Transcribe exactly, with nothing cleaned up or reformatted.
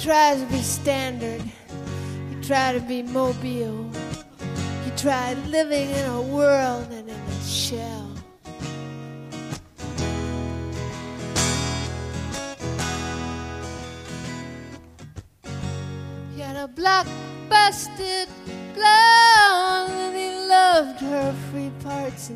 tries to be standard. He tried to be mobile. He tried living in a world and in a shell. He had a block-busted blonde, and he loved her free parts